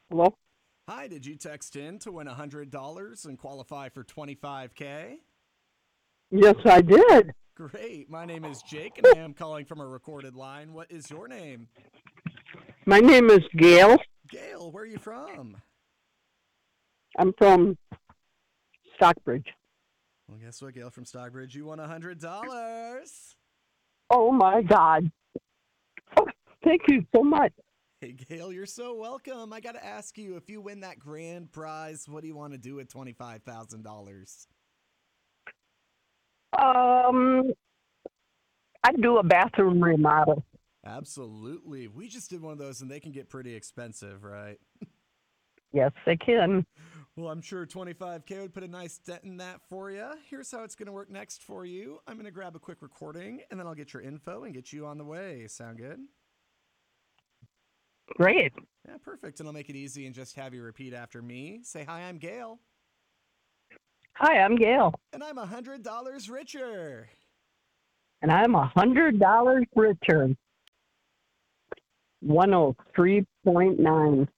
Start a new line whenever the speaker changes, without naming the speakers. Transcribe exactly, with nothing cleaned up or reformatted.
Hello?
Hi, did you text in to win one hundred dollars and qualify for twenty-five K?
Yes, I did.
Great. My name is Jake and I am calling from a recorded line. What is your name?
My name is Gail.
Gail, where are you from?
I'm from Stockbridge.
Well, guess what, Gail from Stockbridge? You won one hundred dollars.
Oh my God. Oh, thank you so much.
Hey, Gail, you're so welcome. I got to ask you, if you win that grand prize, what do you want to do with twenty-five thousand dollars?
Um, I do a bathroom remodel.
Absolutely. We just did one of those and they can get pretty expensive, right?
Yes, I can.
Well, I'm sure twenty-five K would put a nice dent in that for you. Here's how it's going to work next for you. I'm going to grab a quick recording, and then I'll get your info and get you on the way. Sound good?
Great.
Yeah, perfect. And I'll make it easy and just have you repeat after me. Say, hi, I'm Gail,
Hi, I'm Gail,
and I'm one hundred dollars richer.
and I'm a hundred dollars richer. One oh three point nine.